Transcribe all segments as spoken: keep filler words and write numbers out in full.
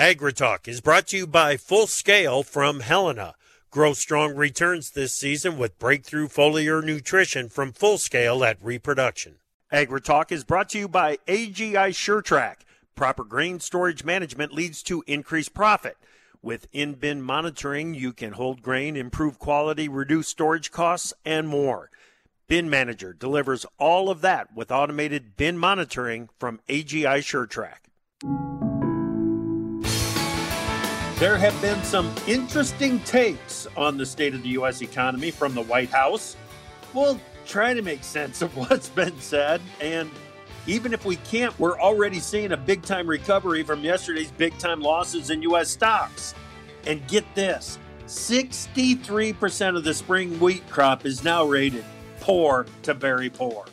AgriTalk is brought to you by Full Scale from Helena. Grow strong returns this season with breakthrough foliar nutrition from Full Scale at Reproduction. AgriTalk is brought to you by A G I SureTrack. Proper grain storage management leads to increased profit. With in-bin monitoring, you can hold grain, improve quality, reduce storage costs, and more. Bin Manager delivers all of that with automated bin monitoring from A G I SureTrack. There have been some interesting takes on the state of the U S economy from the White House. We'll try to make sense of what's been said, and even if we can't, we're already seeing a big-time recovery from yesterday's big-time losses in U S stocks. And get this, sixty-three percent of the spring wheat crop is now rated poor to very poor.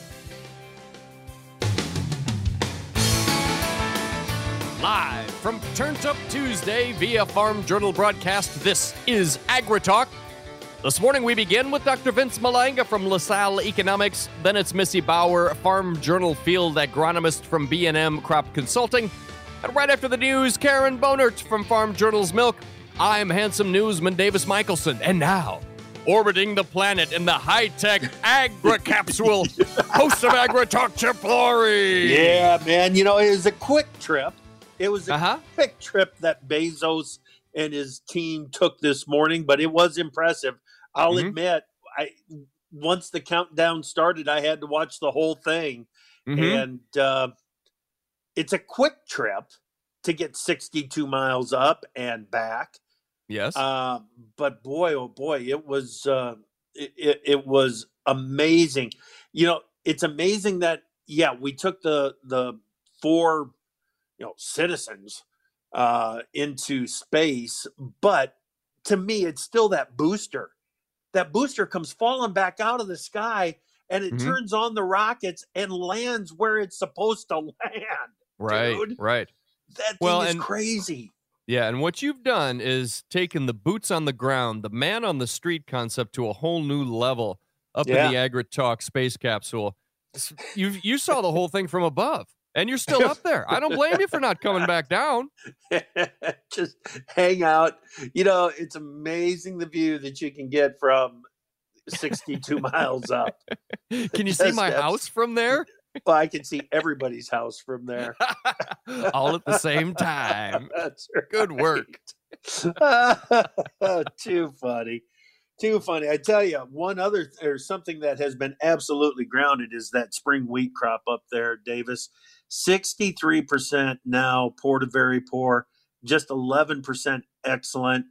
Live from Turned Up Tuesday via Farm Journal broadcast, this is AgriTalk. This morning we begin with Doctor Vince Malanga from LaSalle Economics. Then it's Missy Bauer, Farm Journal field agronomist from B and M Crop Consulting. And right after the news, Karen Bonert from Farm Journal's Milk. I'm handsome newsman Davis Michelson. And now, orbiting the planet in the high-tech Agri-Capsule, host of AgriTalk, Chip Laurie. Yeah, man. You know, it was a quick trip. It was a uh-huh. quick trip that Bezos and his team took this morning, but it was impressive. I'll mm-hmm. admit, I once the countdown started, I had to watch the whole thing. Mm-hmm. And uh, it's a quick trip to get sixty-two miles up and back. Yes. Uh, but boy, oh boy, it was uh, it, it, it was amazing. You know, it's amazing that, yeah, we took the the four you know, citizens uh, into space. But to me, it's still that booster. That booster comes falling back out of the sky and it mm-hmm. turns on the rockets and lands where it's supposed to land. Right, dude. right. That well, thing is and, crazy. Yeah, and what you've done is taken the boots on the ground, the man on the street concept to a whole new level up yeah. in the AgriTalk space capsule. You you saw the whole thing from above. And you're still up there. I don't blame you for not coming back down. Just hang out. You know, it's amazing the view that you can get from sixty-two miles up. Can you see my house from there? Well, I can see everybody's house from there. All at the same time. That's right. Good work. Too funny. Too funny. I tell you, one other, or something that has been absolutely grounded is that spring wheat crop up there, Davis. sixty-three percent now poor to very poor, just eleven percent excellent.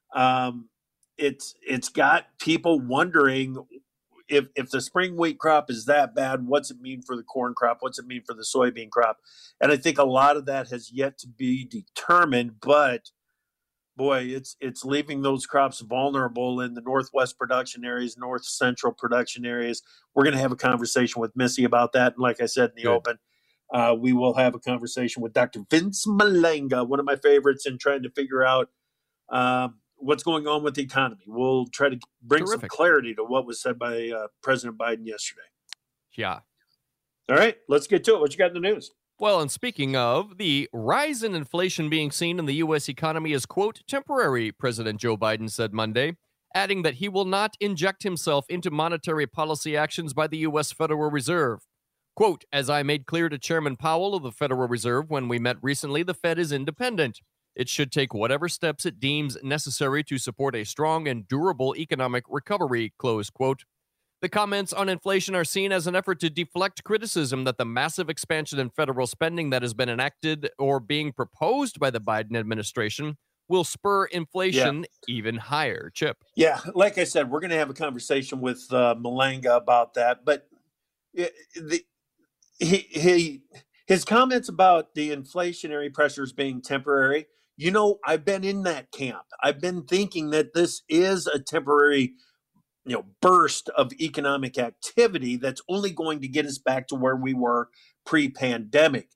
Um, it's it's got people wondering if if the spring wheat crop is that bad, what's it mean for the corn crop? What's it mean for the soybean crop? And I think a lot of that has yet to be determined, but boy, it's it's leaving those crops vulnerable in the northwest production areas, north central production areas. We're going to have a conversation with Missy about that. And like I said in the Good. open, Uh, we will have a conversation with Doctor Vince Malanga, one of my favorites, in trying to figure out uh, what's going on with the economy. We'll try to bring Terrific. some clarity to what was said by uh, President Biden yesterday. Yeah. All right, let's get to it. What you got in the news? Well, and speaking of, the rise in inflation being seen in the U S economy is, quote, temporary, President Joe Biden said Monday, adding that he will not inject himself into monetary policy actions by the U S Federal Reserve. Quote, as I made clear to Chairman Powell of the Federal Reserve when we met recently, the Fed is independent. It should take whatever steps it deems necessary to support a strong and durable economic recovery, close quote. The comments on inflation are seen as an effort to deflect criticism that the massive expansion in federal spending that has been enacted or being proposed by the Biden administration will spur inflation yeah. even higher. Chip. Yeah, like I said, we're going to have a conversation with uh, Malanga about that, but it, the He, he his comments about the inflationary pressures being temporary, you know, I've been in that camp. I've been thinking that this is a temporary, you know, burst of economic activity that's only going to get us back to where we were pre-pandemic.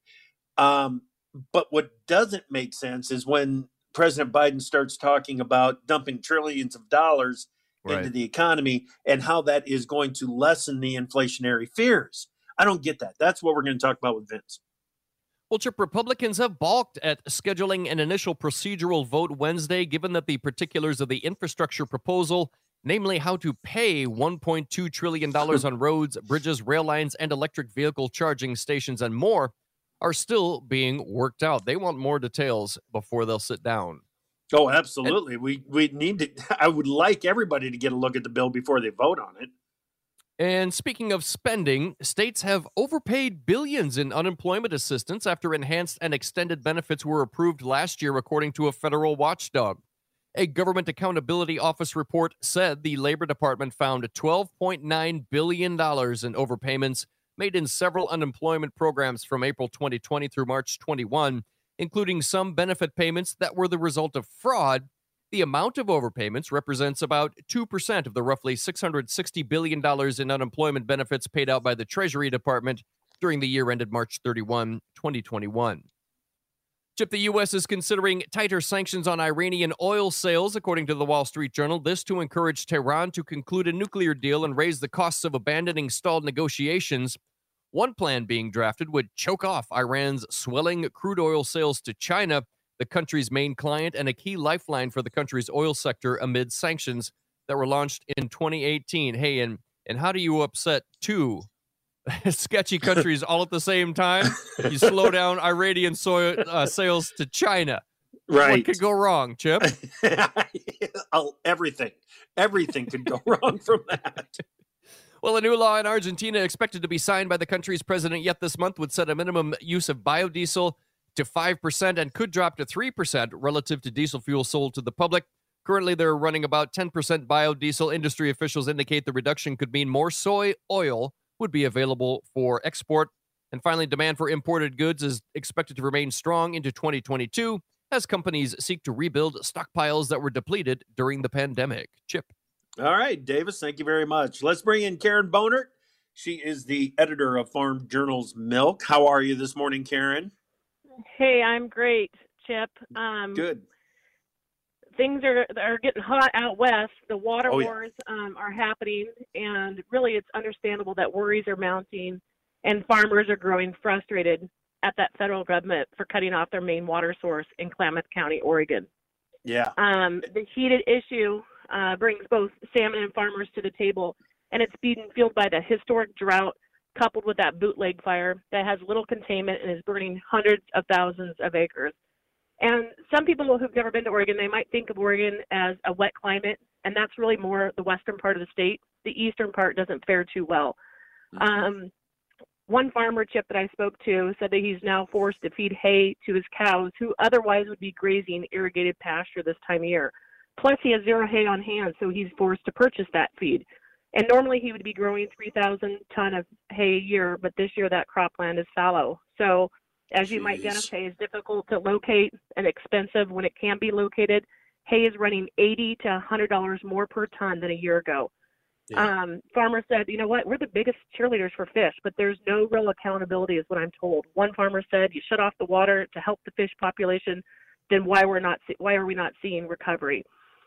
Um, but what doesn't make sense is when President Biden starts talking about dumping trillions of dollars right. into the economy and how that is going to lessen the inflationary fears. I don't get that. That's what we're going to talk about with Vince. Well, Chip, Republicans have balked at scheduling an initial procedural vote Wednesday, given that the particulars of the infrastructure proposal, namely how to pay one point two trillion dollars on roads, bridges, rail lines, and electric vehicle charging stations and more, are still being worked out. They want more details before they'll sit down. Oh, absolutely. And, we we need to. I would like everybody to get a look at the bill before they vote on it. And speaking of spending, states have overpaid billions in unemployment assistance after enhanced and extended benefits were approved last year, according to a federal watchdog. A Government Accountability Office report said the Labor Department found twelve point nine billion dollars in overpayments made in several unemployment programs from April twenty twenty through March twenty-one, including some benefit payments that were the result of fraud. The amount of overpayments represents about two percent of the roughly six hundred sixty billion dollars in unemployment benefits paid out by the Treasury Department during the year ended March thirty-first, twenty twenty-one. Chip, the U S is considering tighter sanctions on Iranian oil sales, according to the Wall Street Journal. This to encourage Tehran to conclude a nuclear deal and raise the costs of abandoning stalled negotiations. One plan being drafted would choke off Iran's swelling crude oil sales to China, the country's main client and a key lifeline for the country's oil sector amid sanctions that were launched in twenty eighteen. Hey, and, and how do you upset two sketchy countries all at the same time? You slow down Iranian soy, uh, sales to China. Right. What could go wrong, Chip? oh, everything. Everything could go wrong from that. Well, a new law in Argentina expected to be signed by the country's president yet this month would set a minimum use of biodiesel to five percent and could drop to three percent relative to diesel fuel sold to the public. Currently, they're running about ten percent biodiesel. Industry officials indicate the reduction could mean more soy oil would be available for export. And finally, demand for imported goods is expected to remain strong into twenty twenty-two as companies seek to rebuild stockpiles that were depleted during the pandemic. Chip. All right, Davis, thank you very much. Let's bring in Karen Bonert. She is the editor of Farm Journal's Milk. How are you this morning, Karen? Hey, I'm great, Chip. Um, Good. Things are are getting hot out west. The water oh, wars yeah. um, are happening, and really it's understandable that worries are mounting, and farmers are growing frustrated at that federal government for cutting off their main water source in Klamath County, Oregon. Yeah. Um, the heated issue uh, brings both salmon and farmers to the table, and it's being fueled by the historic drought coupled with that bootleg fire that has little containment and is burning hundreds of thousands of acres. And some people who've never been to Oregon, they might think of Oregon as a wet climate, and that's really more the western part of the state. The eastern part doesn't fare too well. Mm-hmm. Um, one farmer, Chip, that I spoke to said that he's now forced to feed hay to his cows who otherwise would be grazing irrigated pasture this time of year. Plus, he has zero hay on hand, so he's forced to purchase that feed. And normally he would be growing three thousand ton of hay a year, but this year that cropland is fallow. So as Jeez. You might guess, hay is difficult to locate and expensive when it can be located. Hay is running eighty to one hundred dollars more per ton than a year ago. Yeah. Um, farmer said, you know what, we're the biggest cheerleaders for fish, but there's no real accountability is what I'm told. One farmer said, you shut off the water to help the fish population, then why we're not why are we not seeing recovery?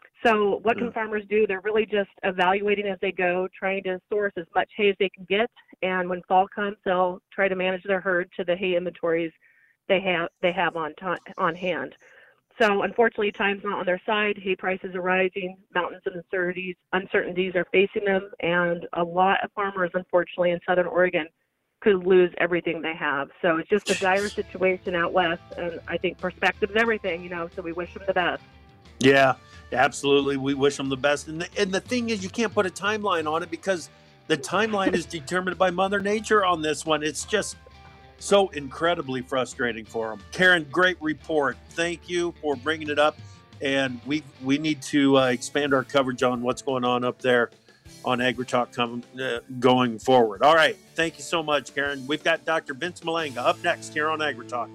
So what can farmers do? They're really just evaluating as they go, trying to source as much hay as they can get. And when fall comes, they'll try to manage their herd to the hay inventories they have they have on t- on hand. So unfortunately, time's not on their side. Hay prices are rising. Mountains of uncertainties, uncertainties are facing them. And a lot of farmers, unfortunately, in Southern Oregon could lose everything they have. So it's just a dire situation out west. And I think perspective is everything, you know, so we wish them the best. Yeah, absolutely. We wish them the best. And the, and the thing is, you can't put a timeline on it because the timeline is determined by Mother Nature on this one. It's just so incredibly frustrating for them. Karen, great report. Thank you for bringing it up. And we we need to uh, expand our coverage on what's going on up there on AgriTalk com- uh, going forward. All right. Thank you so much, Karen. We've got Doctor Vince Malanga up next here on AgriTalk.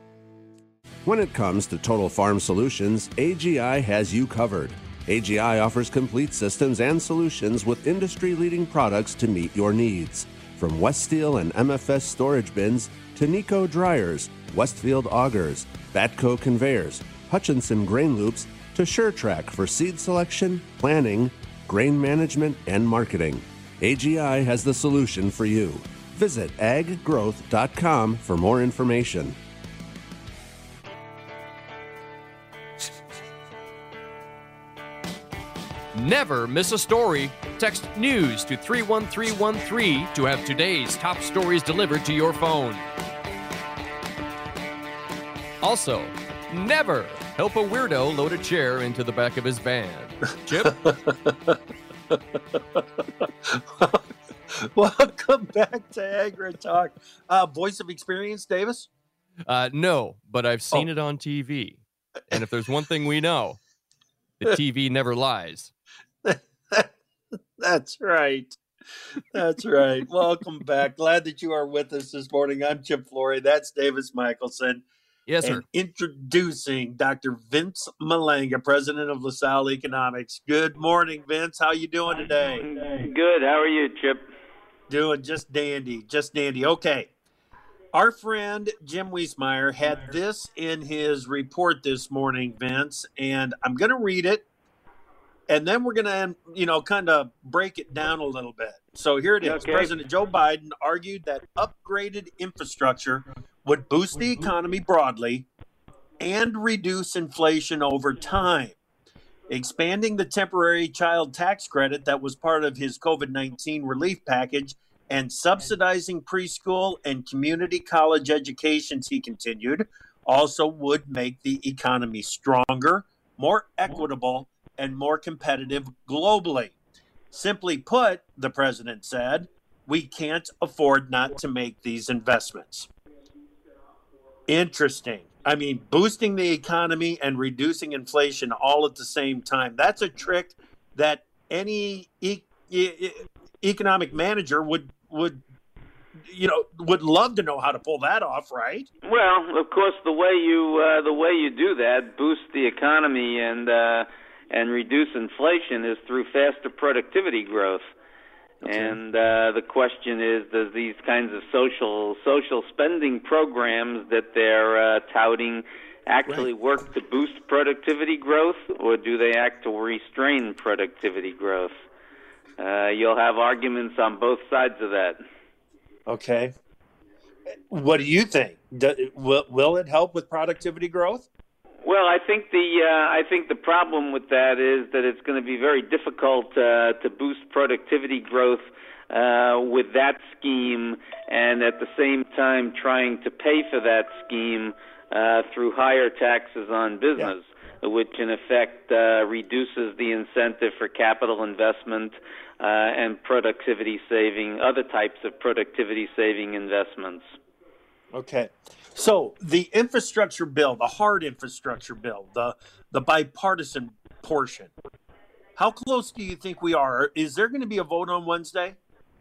When it comes to total farm solutions, A G I has you covered. A G I offers complete systems and solutions with industry-leading products to meet your needs. From Weststeel and M F S storage bins to Nico dryers, Westfield augers, Batco conveyors, Hutchinson grain loops to SureTrack for seed selection, planning, grain management, and marketing. A G I has the solution for you. Visit ag growth dot com for more information. Never miss a story. Text NEWS to three one three one three to have today's top stories delivered to your phone. Also, never help a weirdo load a chair into the back of his van. Chip? Welcome back to Agri Talk. Uh, voice of experience, Davis? Uh, no, but I've seen Oh. it on T V. And if there's one thing we know, the T V never lies. That's right. That's right. Welcome back. Glad that you are with us this morning. I'm Chip Flory. That's Davis Michelson. Yes, sir. And introducing Doctor Vince Malanga, president of LaSalle Economics. Good morning, Vince. How you doing today? Good. How are you, Chip? Doing just dandy, just dandy. Okay. Our friend Jim Wiesmeyer had this in his report this morning, Vince, and I'm going to read it, and then we're going to, you know, kind of break it down a little bit. So here it is. Okay. President Joe Biden argued that upgraded infrastructure would boost the economy broadly and reduce inflation over time. Expanding the temporary child tax credit that was part of his COVID nineteen relief package and subsidizing preschool and community college educations, he continued, also would make the economy stronger, more equitable, and more competitive globally. Simply put, the president said, we can't afford not to make these investments. Interesting. I mean, boosting the economy and reducing inflation all at the same time. That's a trick that any e- e- economic manager would would you know would love to know how to pull that off, right? Well, of course, the way you uh, the way you do that, boost the economy and uh, and reduce inflation, is through faster productivity growth. Okay. And uh, the question is, does these kinds of social social spending programs that they're uh, touting actually right. work to boost productivity growth, or do they act to restrain productivity growth? Uh, you'll have arguments on both sides of that. Okay. What do you think? Do, will, will it help with productivity growth? Well, I think the uh, I think the problem with that is that it's going to be very difficult uh, to boost productivity growth uh, with that scheme, and at the same time trying to pay for that scheme uh, through higher taxes on business, yeah. which in effect uh, reduces the incentive for capital investment uh, and productivity saving, other types of productivity saving investments. Okay. So the infrastructure bill, the hard infrastructure bill, the the bipartisan portion, how close do you think we are? Is there going to be a vote on Wednesday?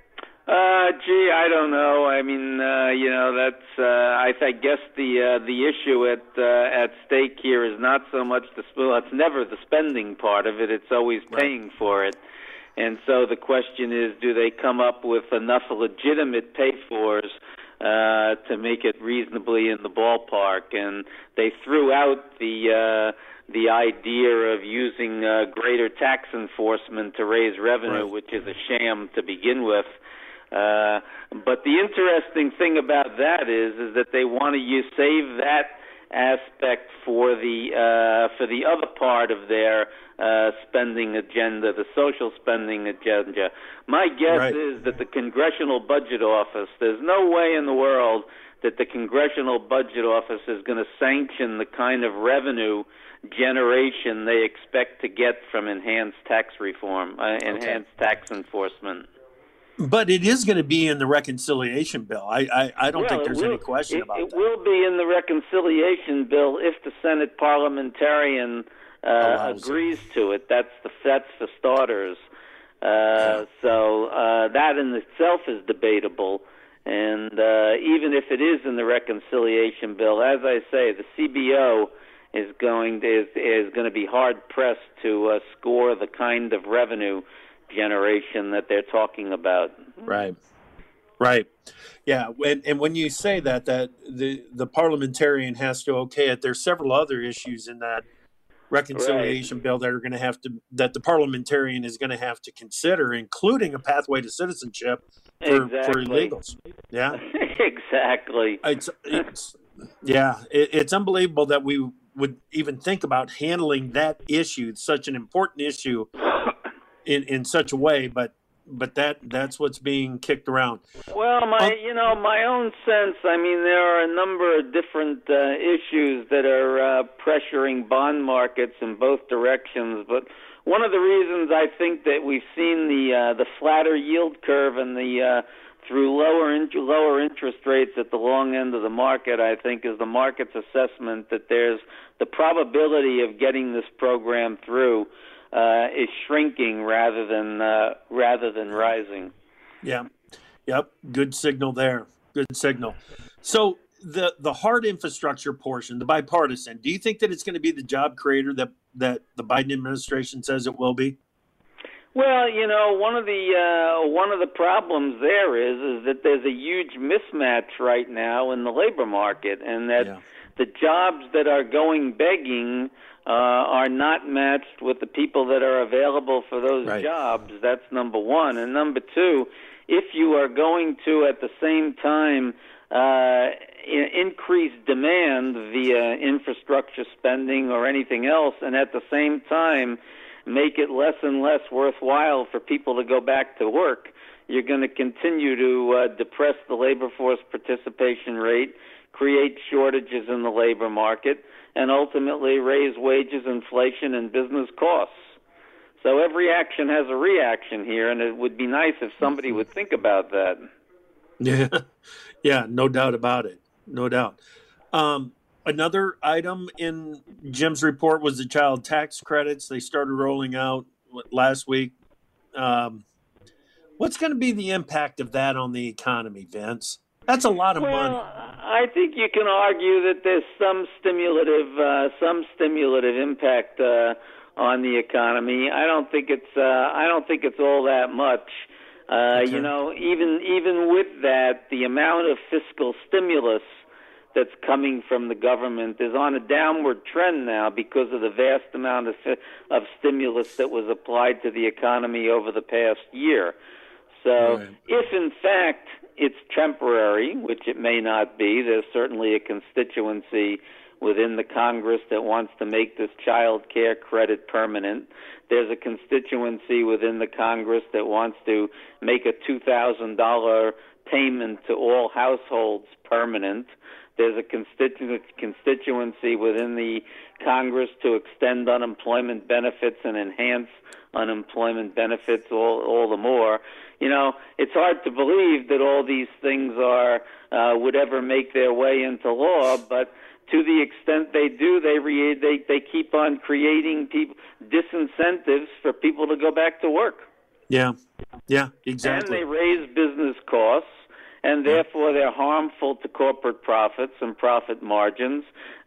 Uh, gee, I don't know. I mean, uh, you know, that's uh, I, I guess the uh, the issue at uh, at stake here is not so much the well, it's never the spending part of it. It's always paying right. for it. And so the question is, do they come up with enough legitimate pay-fors Uh, to make it reasonably in the ballpark? And they threw out the uh, the idea of using uh, greater tax enforcement to raise revenue, right. which is a sham to begin with. Uh, but the interesting thing about that is is that they want to use, save that aspect for the uh, for the other part of their uh, spending agenda, the social spending agenda. My guess right. is that the Congressional Budget Office, there's no way in the world that the Congressional Budget Office is going to sanction the kind of revenue generation they expect to get from enhanced tax reform, uh, enhanced okay. tax enforcement. But it is going to be in the reconciliation bill. I I, I don't well, think there's will, any question it, about it that. It will be in the reconciliation bill if the Senate parliamentarian uh, agrees it. to it. That's the that's for starters. Uh, yeah. So uh, that in itself is debatable. And uh, even if it is in the reconciliation bill, as I say, the C B O is going to, is is going to be hard pressed to uh, score the kind of revenue generation that they're talking about. Right. Right. Yeah. And, and when you say that, that the, the parliamentarian has to okay it, there's several other issues in that reconciliation right. bill that are going to have to, that the parliamentarian is going to have to consider, including a pathway to citizenship for, exactly. for illegals. Yeah. exactly. It's, it's yeah, it, it's unbelievable that we, would even think about handling that issue, such an important issue, in, in such a way. But but that that's what's being kicked around. Well, my you know my own sense. I mean, there are a number of different uh, issues that are uh, pressuring bond markets in both directions. But one of the reasons I think that we've seen the uh, the flatter yield curve and the uh, through lower in, lower interest rates at the long end of the market, I think, is the market's assessment that there's the probability of getting this program through uh, is shrinking rather than uh, rather than rising. Yeah, yep, good signal there. Good signal. So the the hard infrastructure portion, the bipartisan, do you think that it's going to be the job creator that that the Biden administration says it will be? Well, you know, one of the uh, one of the problems there is is that there's a huge mismatch right now in the labor market, and that yeah. the jobs that are going begging uh, are not matched with the people that are available for those right. jobs. That's number one, and number two, if you are going to at the same time uh, increase demand via infrastructure spending or anything else, and at the same time make it less and less worthwhile for people to go back to work, you're going to continue to uh, depress the labor force participation rate, create shortages in the labor market, and ultimately raise wages, inflation, and business costs. So every action has a reaction here, and it would be nice if somebody would think about that. Yeah, yeah, no doubt about it. No doubt. Um, Another item in Jim's report was the child tax credits. They started rolling out last week. Um, what's going to be the impact of that on the economy, Vince? That's a lot of well, money. I think you can argue that there's some stimulative, uh, some stimulative impact uh, on the economy. I don't think it's. Uh, I don't think it's all that much. Uh, okay. You know, even even with that, the amount of fiscal stimulus that's coming from the government is on a downward trend now because of the vast amount of, of stimulus that was applied to the economy over the past year. So right. if, in fact, it's temporary, which it may not be, there's certainly a constituency within the Congress that wants to make this child care credit permanent. There's a constituency within the Congress that wants to make a two thousand dollars payment to all households permanent. There's a constitu- constituency within the Congress to extend unemployment benefits and enhance unemployment benefits all, all the more. You know, it's hard to believe that all these things are uh, would ever make their way into law, but to the extent they do, they re- they they keep on creating people disincentives for people to go back to work. Yeah, yeah, exactly. And they raise business costs. And therefore, they're harmful to corporate profits and profit margins,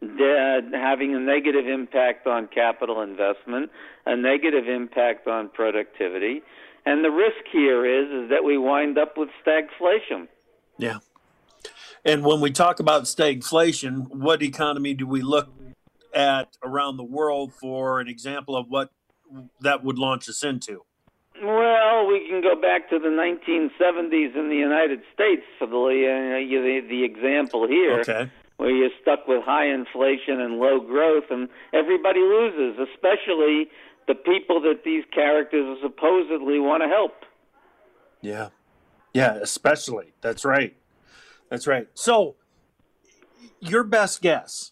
having a negative impact on capital investment, a negative impact on productivity. And the risk here is, is that we wind up with stagflation. Yeah. And when we talk about stagflation, what economy do we look at around the world for an example of what that would launch us into? Well, we can go back to the nineteen seventies in the United States for the uh, the, the example here, okay. where you're stuck with high inflation and low growth, and everybody loses, especially the people that these characters supposedly want to help. Yeah, yeah, especially. That's right. That's right. So, your best guess,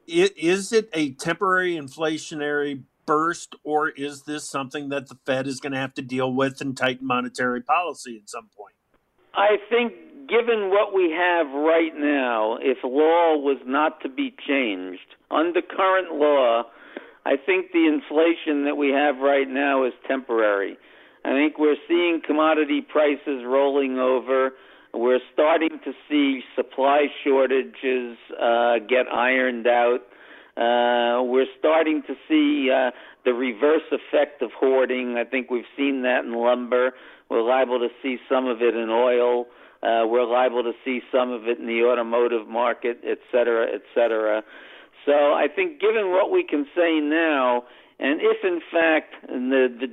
is it a temporary inflationary burst, or is this something that the Fed is going to have to deal with and tighten monetary policy at some point? I think given what we have right now, if law was not to be changed, under current law, I think the inflation that we have right now is temporary. I think we're seeing commodity prices rolling over. We're starting to see supply shortages uh, get ironed out. Uh, we're starting to see uh, the reverse effect of hoarding. I think we've seen that in lumber. We're liable to see some of it in oil. Uh, we're liable to see some of it in the automotive market, et cetera, et cetera. So I think given what we can say now, and if in fact the, the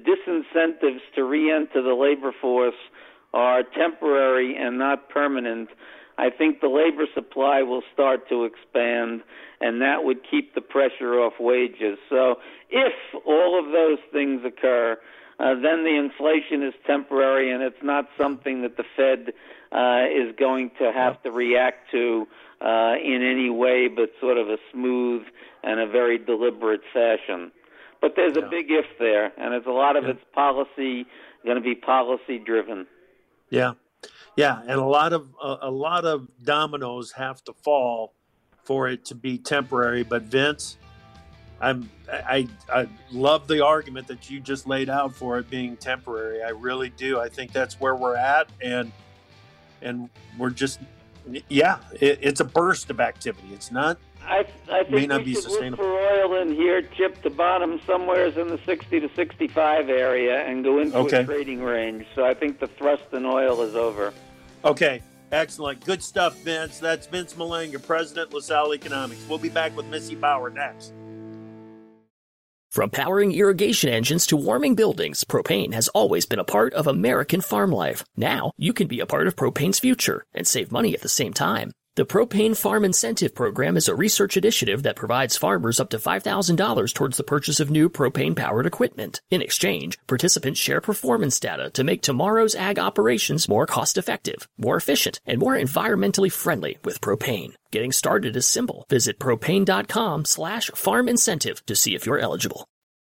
disincentives to re-enter the labor force are temporary and not permanent, I think the labor supply will start to expand, and that would keep the pressure off wages. So if all of those things occur, uh, then the inflation is temporary, and it's not something that the Fed uh, is going to have to react to uh, in any way but sort of a smooth and a very deliberate fashion. But there's a big if there, and it's a lot of it's policy, going to be policy driven. Yeah. Yeah, and a lot of uh, a lot of dominoes have to fall for it to be temporary. But Vince, I'm I I love the argument that you just laid out for it being temporary. I really do. I think that's where we're at, and and we're just yeah, it, it's a burst of activity. It's not. I, I think may not we be should sustainable. look for oil in here, chip to bottom somewhere in the sixty to sixty-five area, and go into Okay. a trading range. So I think the thrust in oil is over. Okay, excellent. Good stuff, Vince. That's Vince Malanga, President, LaSalle Economics. We'll be back with Missy Bauer next. From powering irrigation engines to warming buildings, propane has always been a part of American farm life. Now, you can be a part of propane's future and save money at the same time. The Propane Farm Incentive Program is a research initiative that provides farmers up to five thousand dollars towards the purchase of new propane-powered equipment. In exchange, participants share performance data to make tomorrow's ag operations more cost-effective, more efficient, and more environmentally friendly with propane. Getting started is simple. Visit propane.com slash farm incentive to see if you're eligible.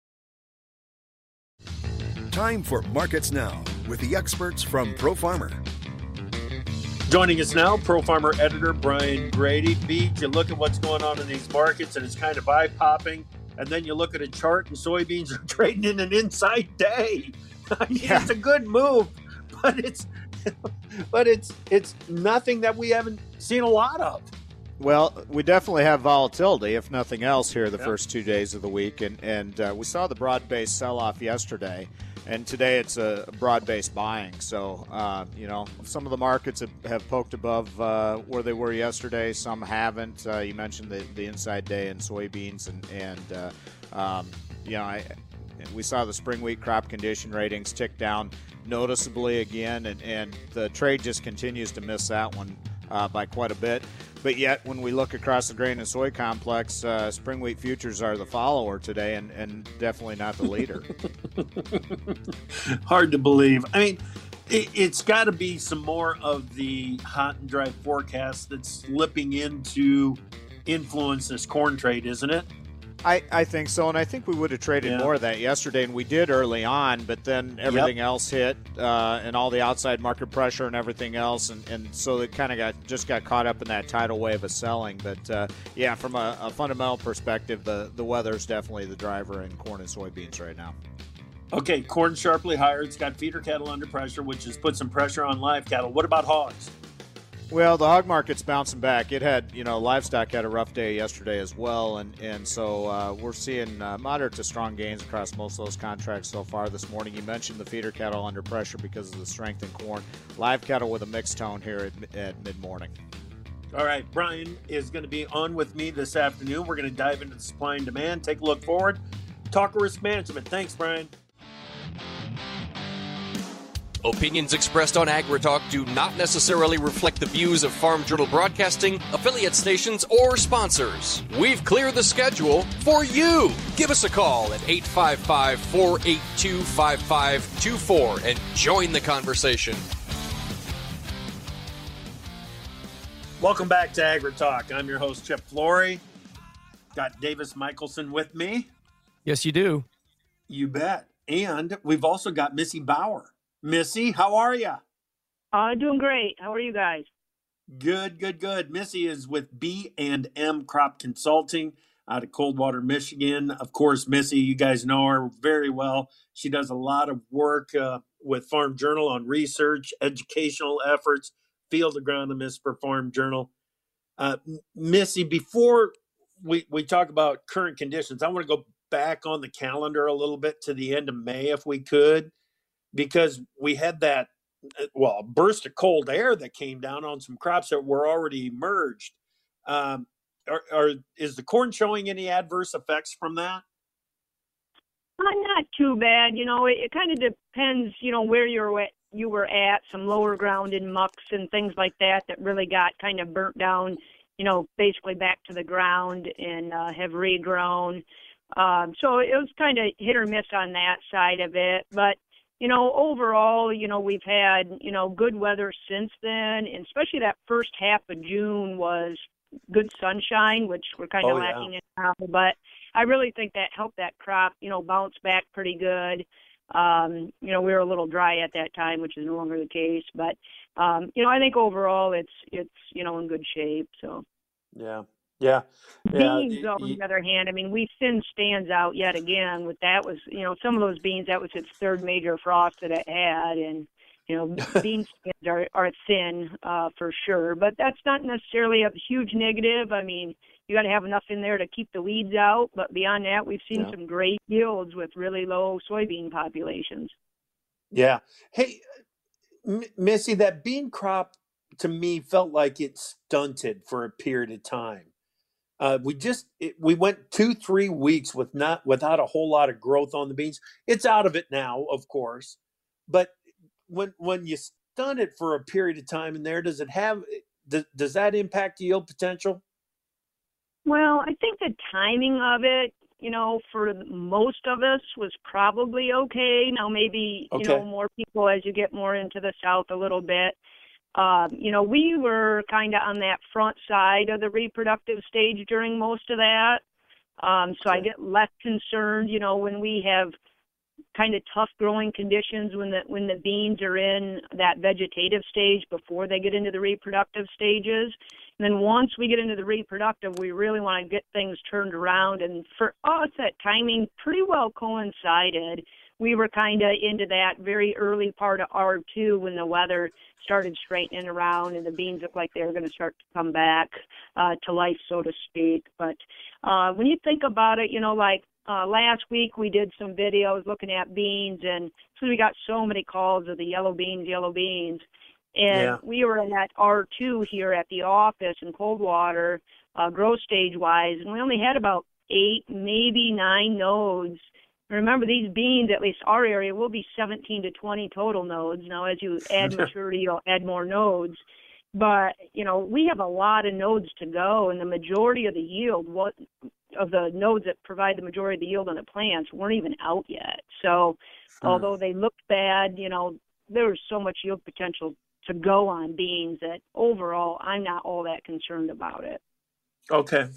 Time for Markets Now with the experts from ProFarmer. Joining us now, Pro Farmer editor Brian Grady. Beat, you look at what's going on in these markets, and it's kind of eye-popping. And then you look at a chart, and soybeans are trading in an inside day. I mean, Yeah. It's a good move, but it's but it's it's nothing that we haven't seen a lot of. Well, we definitely have volatility, if nothing else, here the Yep. first two days of the week. And, and uh, we saw the broad-based sell-off yesterday, and today it's a broad-based buying. So, uh, you know, some of the markets have, have poked above uh, where they were yesterday. Some haven't. Uh, you mentioned the, the inside day in soybeans. And, and uh, um, you know, I, we saw the spring wheat crop condition ratings tick down noticeably again, and, and the trade just continues to miss that one uh, by quite a bit. But yet, when we look across the grain and soy complex, uh, spring wheat futures are the follower today, and, and definitely not the leader. Hard to believe. I mean, it, it's got to be some more of the hot and dry forecast that's slipping into influence this corn trade, isn't it? I, I think so, and I think we would have traded Yeah. more of that yesterday, and we did early on, but then everything Yep. else hit, uh, and all the outside market pressure and everything else, and, and so it kind of got just got caught up in that tidal wave of selling. But, uh, yeah, from a, a fundamental perspective, the, the weather is definitely the driver in corn and soybeans right now. Okay, corn sharply higher. It's got feeder cattle under pressure, which has put some pressure on live cattle. What about hogs? Well, the hog market's bouncing back. It had, you know, livestock had a rough day yesterday as well, and and so uh, we're seeing uh, moderate to strong gains across most of those contracts so far this morning. You mentioned the feeder cattle under pressure because of the strength in corn. Live cattle with a mixed tone here at, at mid-morning. All right, Brian is going to be on with me this afternoon. We're going to dive into the supply and demand, take a look forward, talk risk management. Thanks, Brian. Opinions expressed on AgriTalk do not necessarily reflect the views of Farm Journal Broadcasting, affiliate stations, or sponsors. We've cleared the schedule for you. Give us a call at eight five five, four eight two, five five two four and join the conversation. Welcome back to AgriTalk. I'm your host, Chip Flory. Got Davis Michelson with me. Yes, you do. You bet. And we've also got Missy Bauer. Missy, how are you? Uh, doing great. How are you guys? Good, good, good. Missy is with B and M Crop Consulting out of Coldwater, Michigan. Of course, Missy, you guys know her very well. She does a lot of work uh, with Farm Journal on research, educational efforts, field agronomist for Farm Journal. Uh, Missy, before we, we talk about current conditions, I want to go back on the calendar a little bit to the end of May, if we could, because we had that, well, a burst of cold air that came down on some crops that were already emerged. Um, are, are, is the corn showing any adverse effects from that? Uh, not too bad. You know, it, it kind of depends, you know, where you're at, you were at, some lower ground in mucks and things like that that really got kind of burnt down, you know, basically back to the ground and uh, have regrown. Um, so it was kind of hit or miss on that side of it. But, you know, overall, you know, we've had, you know, good weather since then, and especially that first half of June was good sunshine, which we're kind of Oh, yeah. lacking in now. But I really think that helped that crop, you know, bounce back pretty good. Um, you know, we were a little dry at that time, which is no longer the case. But, um, you know, I think overall it's, it's you know, in good shape. So, Yeah. Yeah. Yeah. beans, y- on y- the other hand, I mean, we thinned stands out yet again with that. Was, you know, some of those beans, that was its third major frost that it had. And, you know, bean stands are, are thin uh, for sure. But that's not necessarily a huge negative. I mean, you got to have enough in there to keep the weeds out. But beyond that, we've seen Yeah. some great yields with really low soybean populations. Yeah. Hey, M- Missy, that bean crop to me felt like it stunted for a period of time. Uh, we just it, we went two three weeks with not without a whole lot of growth on the beans. It's out of it now, of course, but when when you stunt it for a period of time in there, does it have does, does that impact yield potential? Well, I think the timing of it, you know, for most of us was probably okay. Now, maybe, you know, Okay. more people as you get more into the south a little bit. Um, you know, we were kind of on that front side of the reproductive stage during most of that. Um, so I Okay. get less concerned, you know, when we have kind of tough growing conditions when the when the beans are in that vegetative stage before they get into the reproductive stages. And then once we get into the reproductive, we really want to get things turned around. And for us, that timing pretty well coincided. We were kind of into that very early part of R two when the weather started straightening around and the beans looked like they were going to start to come back uh, to life, so to speak. But uh, when you think about it, you know, like uh, last week we did some videos looking at beans, and so we got so many calls of the yellow beans, yellow beans. And Yeah. we were in that R two here at the office in Coldwater, uh, growth stage-wise, and we only had about eight, maybe nine nodes. Remember, these beans, at least our area, will be seventeen to twenty total nodes. Now, as you add maturity, you'll add more nodes. But, you know, we have a lot of nodes to go, and the majority of the yield, what of the nodes that provide the majority of the yield on the plants weren't even out yet. So, Hmm. although they looked bad, you know, there was so much yield potential to go on beans that overall I'm not all that concerned about it. Okay.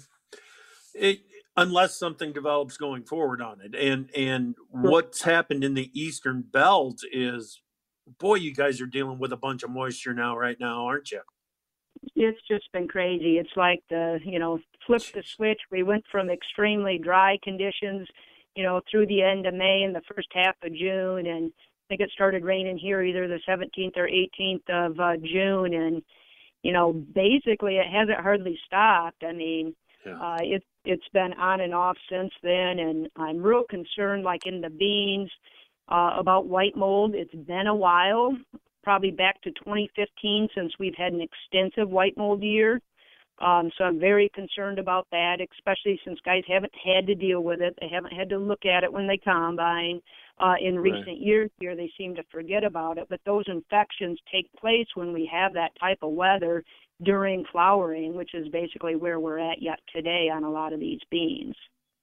It, unless something develops going forward on it, and and what's happened in the eastern belt is, boy, you guys are dealing with a bunch of moisture now, right now, aren't you? It's just been crazy. It's like the, you know, flip the switch. We went from extremely dry conditions, you know, through the end of May and the first half of June, and I think it started raining here either the seventeenth or eighteenth of uh, June, and, you know, basically it hasn't hardly stopped. I mean, Yeah. uh, it, it's been on and off since then, and I'm real concerned, like in the beans, uh, about white mold. It's been a while, probably back to twenty fifteen since we've had an extensive white mold year. Um, so I'm very concerned about that, especially since guys haven't had to deal with it. They haven't had to look at it when they combine. Uh, in Right. recent years here, they seem to forget about it. But those infections take place when we have that type of weather during flowering, which is basically where we're at yet today on a lot of these beans.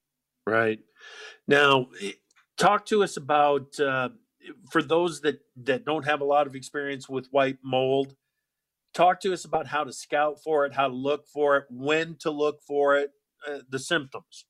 Right. Now, eh, talk to us about, uh, for those that, that don't have a lot of experience with white mold, talk to us about how to scout for it, how to look for it, when to look for it, uh, the symptoms.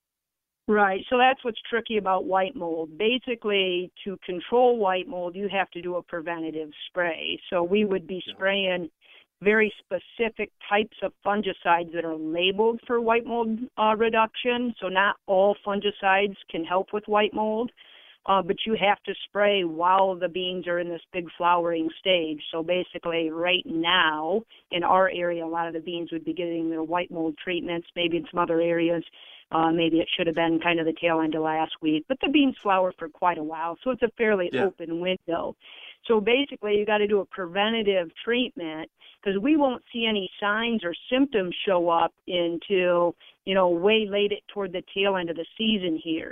Right. So that's what's tricky about white mold. Basically, to control white mold, you have to do a preventative spray. So we would be spraying very specific types of fungicides that are labeled for white mold uh, reduction. So not all fungicides can help with white mold, uh, but you have to spray while the beans are in this big flowering stage. So basically right now in our area, a lot of the beans would be getting their white mold treatments, maybe in some other areas. Uh, maybe it should have been kind of the tail end of last week, but the beans flower for quite a while, so it's a fairly Yeah. open window. So basically, you got to do a preventative treatment because we won't see any signs or symptoms show up until, you know, way late it toward the tail end of the season here.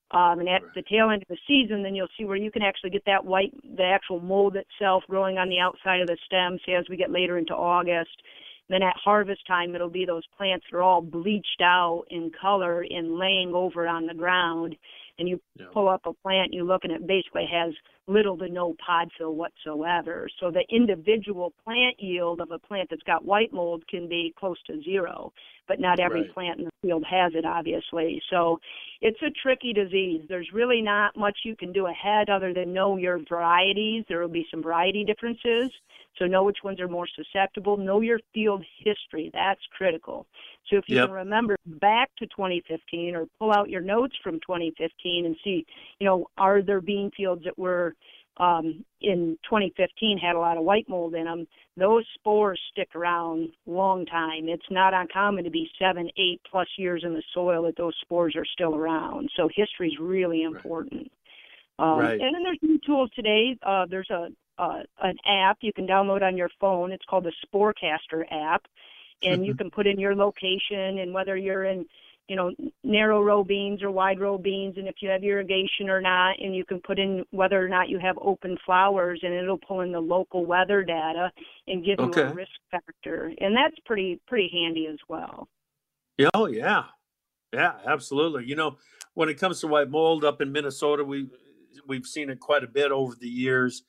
Um, and at the tail end of the season, then you'll see where you can actually get that white, the actual mold itself growing on the outside of the stems as we get later into August. Then at harvest time, it'll be those plants that are all bleached out in color and laying over on the ground. And you Yeah. pull up a plant, you look, and it basically has little to no pod fill whatsoever. So the individual plant yield of a plant that's got white mold can be close to zero, but not every Right. plant in the field has it, obviously. So it's a tricky disease. There's really not much you can do ahead other than know your varieties. There will be some variety differences. So know which ones are more susceptible. Know your field history. That's critical. So if you Yep. can remember back to twenty fifteen or pull out your notes from twenty fifteen and see, you know, are there bean fields that were um, in twenty fifteen had a lot of white mold in them, those spores stick around a long time. It's not uncommon to be seven, eight plus years in the soil that those spores are still around. So history is really important. Um, Right. And then there's new tools today. Uh, there's a uh, an app you can download on your phone. It's called the Sporecaster app, and you can put in your location and whether you're in, you know, narrow row beans or wide row beans, and if you have irrigation or not, and you can put in whether or not you have open flowers, and it'll pull in the local weather data and give you Okay. a risk factor, and that's pretty pretty handy as well. Yeah, oh yeah, yeah, absolutely. You know, when it comes to white mold up in Minnesota, we we've seen it quite a bit over the years,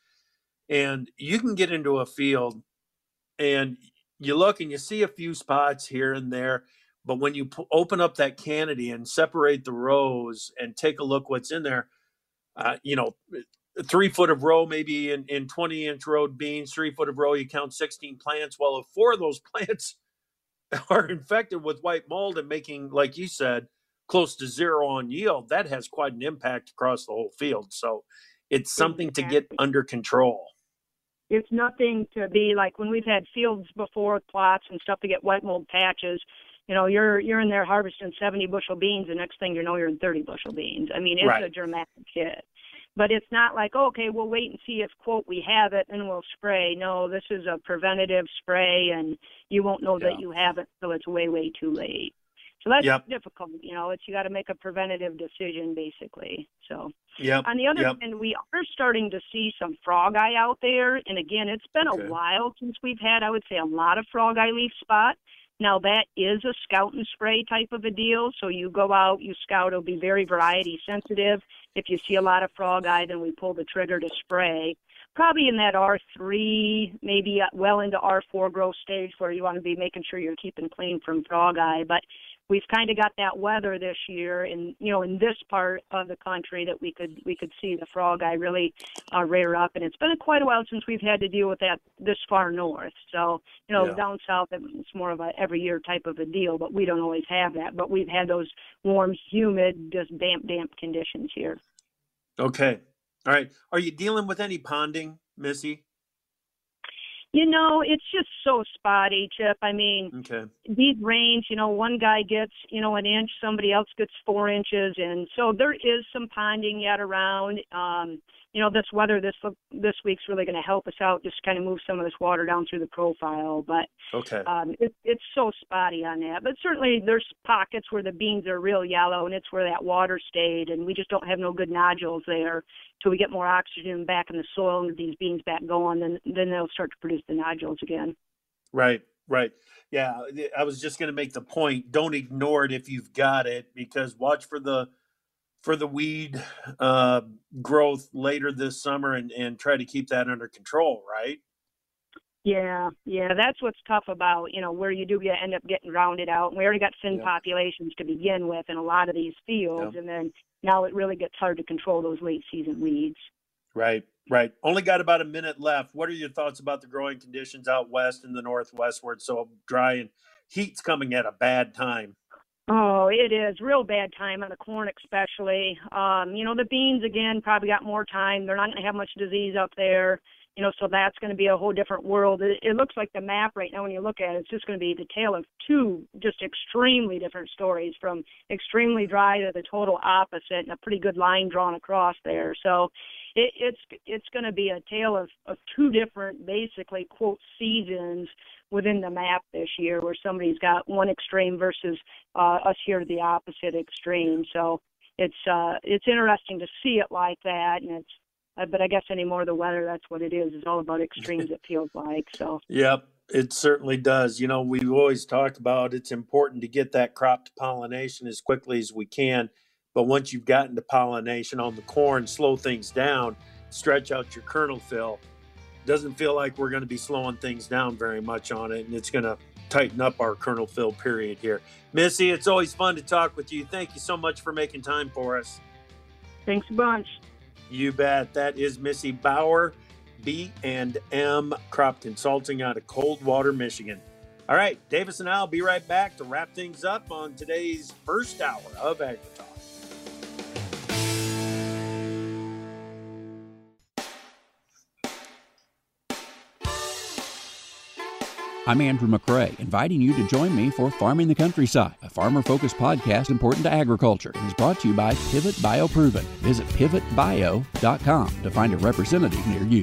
and you can get into a field and you look and you see a few spots here and there, but when you p- open up that canopy and separate the rows and take a look what's in there, uh, you know, three foot of row, maybe in, in twenty inch row beans, three foot of row, you count sixteen plants. Well, if four of those plants are infected with white mold and making, like you said, close to zero on yield, that has quite an impact across the whole field. So it's something to get under control. It's nothing to be like when we've had fields before with plots and stuff to get white mold patches. You know, you're you're in there harvesting seventy bushel beans. The next thing you know, you're in thirty bushel beans. I mean, it's Right. a dramatic hit. But it's not like, oh, okay, we'll wait and see if, quote, we have it and we'll spray. No, this is a preventative spray, and you won't know Yeah. that you have it until it's way, way too late. So that's Yep. difficult. You know, it's you got to make a preventative decision, basically. So Yep. on the other Yep. hand, we are starting to see some frog eye out there. And again, it's been Okay. a while since we've had, I would say, a lot of frog eye leaf spot. Now, that is a scout and spray type of a deal. So you go out, you scout, it'll be very variety sensitive. If you see a lot of frog eye, then we pull the trigger to spray. Probably in that R three, maybe well into R four growth stage where you want to be making sure you're keeping clean from frog eye. But we've kind of got that weather this year, and you know, in this part of the country, that we could we could see the frog eye really uh, rear up. And it's been quite a while since we've had to deal with that this far north. So you know, Yeah. down south it's more of a every year type of a deal, but we don't always have that. But we've had those warm, humid, just damp, damp conditions here. Okay. All right. Are you dealing with any ponding, Missy? You know, it's just so spotty, Chip. I mean, Okay. these rains, you know, one guy gets, you know, an inch, somebody else gets four inches. And so there is some ponding yet around. Um, you know, this weather this this week's really going to help us out, just kind of move some of this water down through the profile. But Okay. um, it, it's so spotty on that. But certainly there's pockets where the beans are real yellow, and it's where that water stayed, and we just don't have no good nodules there. Till we get more oxygen back in the soil and get these beans back going, then then they'll start to produce the nodules again. Right. Right. Yeah. I was just going to make the point. Don't ignore it if you've got it, because watch for the for the weed uh, growth later this summer, and, and try to keep that under control. Right. Yeah, yeah, that's what's tough about, you know, where you do get, end up getting rounded out. And we already got thin Yeah. populations to begin with in a lot of these fields, Yeah. and then now it really gets hard to control those late season weeds. Right. Right. Only got about a minute left. What are your thoughts about the growing conditions out west in the northwest, where it's so dry and heat's coming at a bad time? Oh, it is real bad time on the corn, especially. Um, you know, the beans again probably got more time. They're not going to have much disease up there. You know, so that's going to be a whole different world. It, it looks like the map right now, when you look at it, it's just going to be the tale of two just extremely different stories, from extremely dry to the total opposite, and a pretty good line drawn across there. So it, it's it's going to be a tale of, of two different, basically, quote, seasons within the map this year, where somebody's got one extreme versus uh, us here the opposite extreme. So it's uh, it's interesting to see it like that, and it's. Uh, but I guess anymore the weather, that's what it is. It's all about extremes. It feels like so. Yep, it certainly does. You know, we've always talked about it's important to get that crop to pollination as quickly as we can. But once you've gotten to pollination on the corn, slow things down, stretch out your kernel fill. Doesn't feel like we're going to be slowing things down very much on it, and it's going to tighten up our kernel fill period here. Missy, it's always fun to talk with you. Thank you so much for making time for us. Thanks a bunch. You bet. That is Missy Bauer, B and M Crop Consulting out of Coldwater, Michigan. All right, Davis and I will be right back to wrap things up on today's first hour of AgriTalk. I'm Andrew McRae, inviting you to join me for Farming the Countryside, a farmer-focused podcast important to agriculture, and is brought to you by Pivot BioProven. Visit pivot bio dot com to find a representative near you.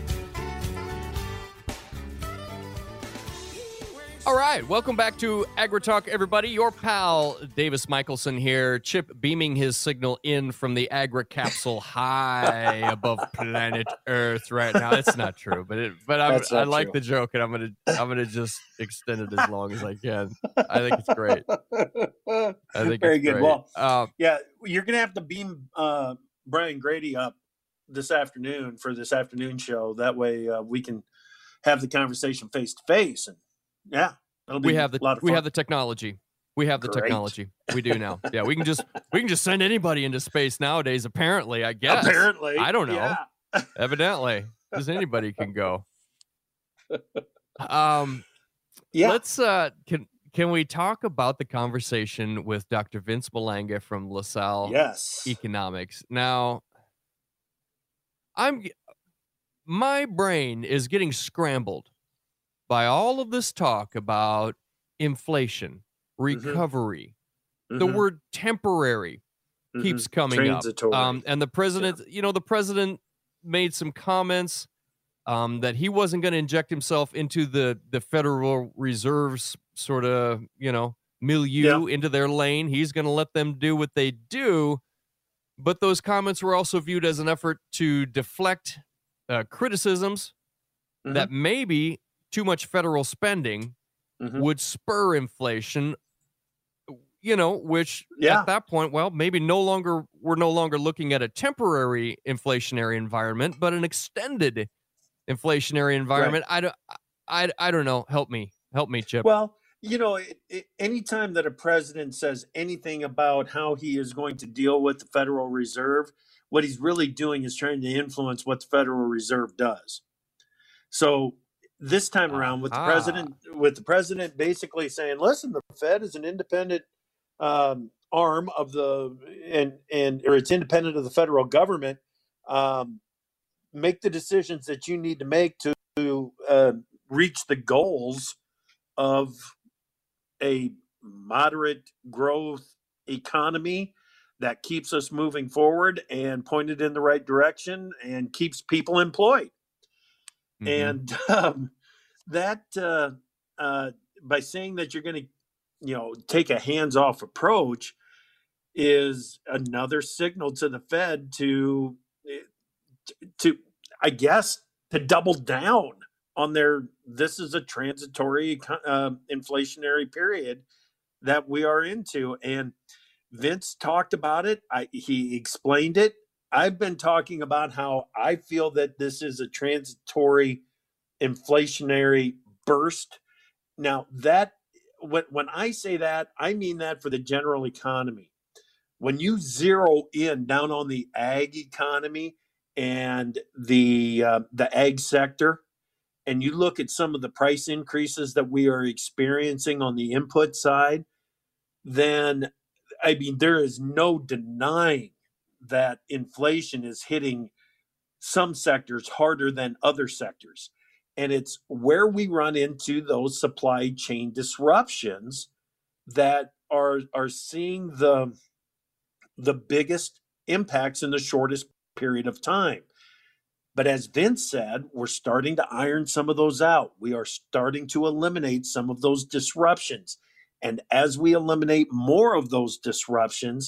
All right, welcome back to AgriTalk, everybody. Your pal Davis Michelson here. Chip beaming his signal in from the Agri Capsule high above planet Earth right now. It's not true, but it, but I'm, I like true. the joke, and I'm gonna I'm gonna just extend it as long as I can. I think it's great. I think Very it's good. Great. Well, um, yeah, you're gonna have to beam uh, Brian Grady up this afternoon for this afternoon show. That way, uh, we can have the conversation face to face and. Yeah, that'll be we have the a lot of we fun. have the technology. We have the Great. technology. We do now. Yeah, we can just we can just send anybody into space nowadays. Apparently, I guess. Apparently, I don't know. Yeah. Evidently, just anybody can go. Um, yeah. Let's uh, can can we talk about the conversation with Doctor Vince Malanga from LaSalle Yes. Economics? Now, I'm my brain is getting scrambled by all of this talk about inflation, recovery. Mm-hmm. The word temporary mm-hmm. keeps coming Transitory. up. Um, and the president, yeah. you know, the president made some comments um, that he wasn't going to inject himself into the, the Federal Reserve's sort of, you know, milieu, yeah. into their lane. He's going to let them do what they do. But those comments were also viewed as an effort to deflect uh, criticisms mm-hmm. that maybe too much federal spending mm-hmm. would spur inflation, you know, which yeah. at that point, well, maybe no longer, we're no longer looking at a temporary inflationary environment, but an extended inflationary environment. Right. I don't, I, I don't know. Help me, help me, Chip. Well, you know, it, it, anytime that a president says anything about how he is going to deal with the Federal Reserve, what he's really doing is trying to influence what the Federal Reserve does. So, this time around, with the president, with the president basically saying, "Listen, the Fed is an independent um, arm of the and and or it's independent of the federal government. Um, make the decisions that you need to make to, to uh, reach the goals of a moderate growth economy that keeps us moving forward and pointed in the right direction and keeps people employed." Mm-hmm. And um, that uh, uh, by saying that you're going to, you know, take a hands-off approach is another signal to the Fed to, to I guess, to double down on their, this is a transitory uh, inflationary period that we are into. And Vince talked about it. I, he explained it. I've been talking about how I feel that this is a transitory inflationary burst. Now, that when, when I say that, I mean that for the general economy. When you zero in down on the ag economy and the uh, the ag sector, and you look at some of the price increases that we are experiencing on the input side, then, I mean, there is no denying that inflation is hitting some sectors harder than other sectors. And it's where we run into those supply chain disruptions that are are seeing the, the biggest impacts in the shortest period of time. But as Vince said, we're starting to iron some of those out. We are starting to eliminate some of those disruptions. And as we eliminate more of those disruptions,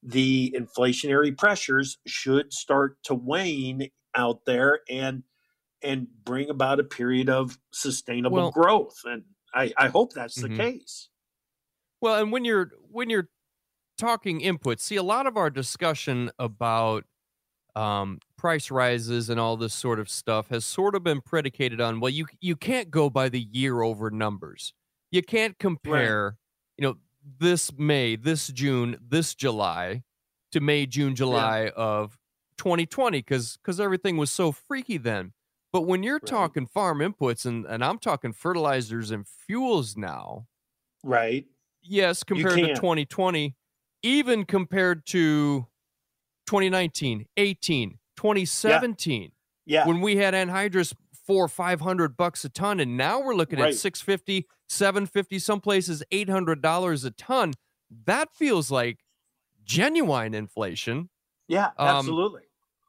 the inflationary pressures should start to wane out there and and bring about a period of sustainable Well, growth. And I, I hope that's Mhm. the case. Well, and when you're when you're talking inputs, see a lot of our discussion about um, price rises and all this sort of stuff has sort of been predicated on, well, you you can't go by the year over numbers. You can't compare, you know, this May, this June, this July to May, June, July of twenty twenty because because everything was so freaky then. But when you're Right. talking farm inputs and, and I'm talking fertilizers and fuels now, Right. yes, compared to can. twenty twenty, even compared to twenty nineteen, eighteen, twenty seventeen, Yeah. when we had anhydrous four or five hundred bucks a ton, and now we're looking Right. at six fifty, seven fifty, some places eight hundred dollars a ton. That feels like genuine inflation. Yeah, Um, absolutely.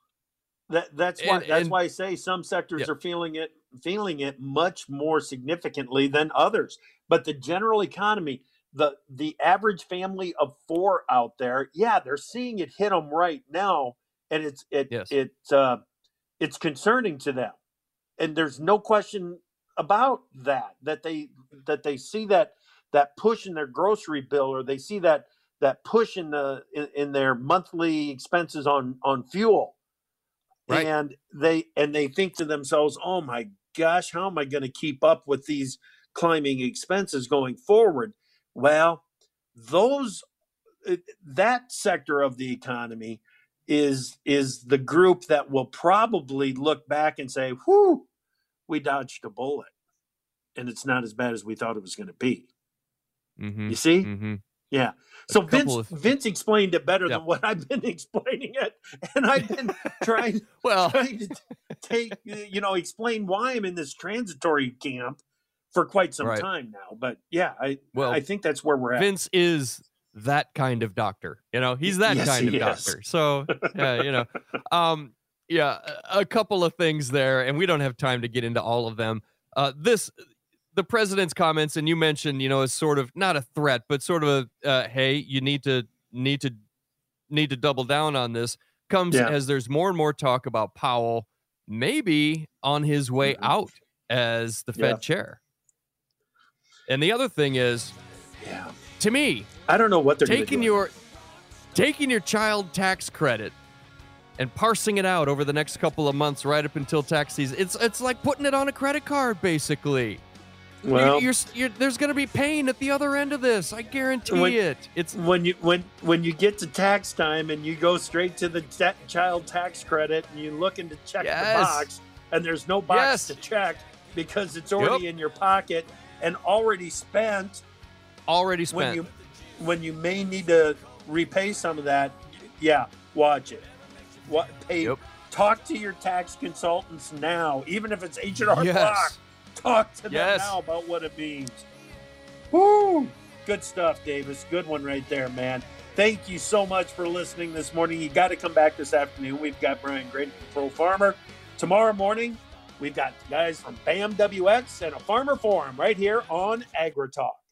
That that's why and- that's and- why I say some sectors Yep. are feeling it feeling it much more significantly than others. But the general economy, the the average family of four out there, yeah, they're seeing it hit them right now, and it's it Yes. it's uh, it's concerning to them, and there's no question about that that they that they see that that push in their grocery bill, or they see that that push in the in, in their monthly expenses on on fuel. Right. And they and they think to themselves, "Oh my gosh, how am I going to keep up with these climbing expenses going forward?" Well, those uh, that sector of the economy is is the group that will probably look back and say, "Whew, we dodged a bullet, and it's not as bad as we thought it was going to be." Mhm, You see? mhm. Yeah. So couple Vince of- Vince explained it better Yep. than what I've been explaining it, and I've been trying Well, trying to take you know explain why I'm in this transitory camp for quite some Right. time now. But yeah, I Well, I think that's where we're at. Vince is that kind of doctor. You know, he's that Yes, kind of he is. doctor. So, yeah, you know, um, yeah, a a couple of things there, and we don't have time to get into all of them. Uh, this, the president's comments, and you mentioned, you know, is sort of not a threat, but sort of a, uh, hey, you need to need to need to double down on this. Comes Yeah. as there's more and more talk about Powell maybe on his way Mhm. out as the Fed Yeah. chair. And the other thing is, Yeah. to me, I don't know what they're gonna taking do. your taking your child tax credit and parsing it out over the next couple of months right up until tax season, it's it's like putting it on a credit card basically. Well, you're, you're, you're, there's going to be pain at the other end of this, I guarantee When- it. It's when you when when you get to tax time and you go straight to the ta- child tax credit and you looking to check Yes. the box and there's no box Yes. to check because it's already in your pocket and already spent. already When spent. you when you may need to repay some of that, yeah, watch it. What pay? Yep. Talk to your tax consultants now, even if it's H and R Yes. Block. Talk to them Yes. now about what it means. Woo! Good stuff, Davis. Good one right there, man. Thank you so much for listening this morning. You got to come back this afternoon. We've got Brian Grady from Pro Farmer. Tomorrow morning, we've got guys from B A M W X and a Farmer Forum right here on AgriTalk.